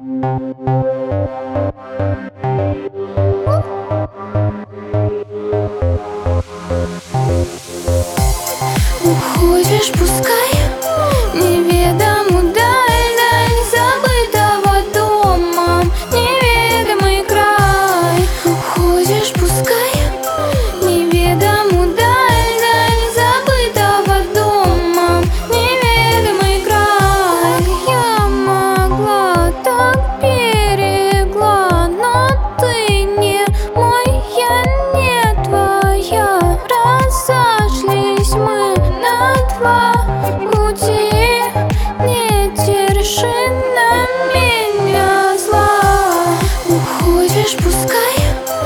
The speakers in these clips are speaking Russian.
Уходишь, пускай неведому даль забытого дома, неведомый край. Уходишь, пускай неведому даль забытого дома, неведомый край. Я могла, так берегла, но ты не мой, я не твоя. Разошлись мы на два пути, не держи на меня зла. Уходишь, пускай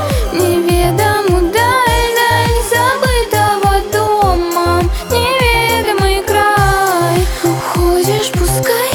неведому даль забытого дома, неведомый край. Уходишь, пускай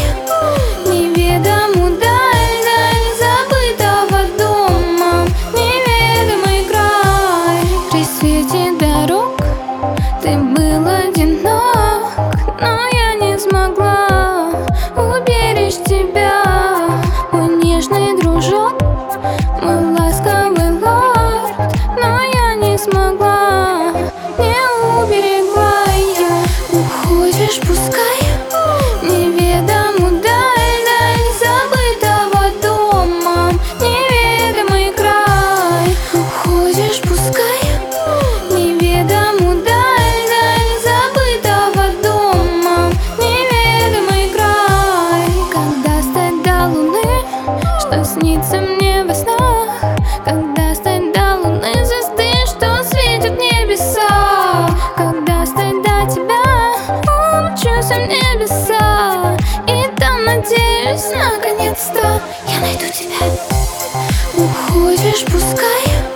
неведому даль забытого дома, неведомый край. При свете дорог ты был одинок, но я не смогла уберечь тебя. Мой нежный дружок, мой ласковый лорд, но я не смогла, не уберегла я. Уходишь, пускай неведому даль забытого дома, неведомый край. Уходишь, пускай неведому даль забытого дома, неведомый край. Когда стать до луны, что снится мне во снах? Когда стать до луны звезды, что светят в небеса? Когда стать до тебя, умчусь в небеса, и там, надеюсь, наконец-то я найду тебя. Уходишь, пускай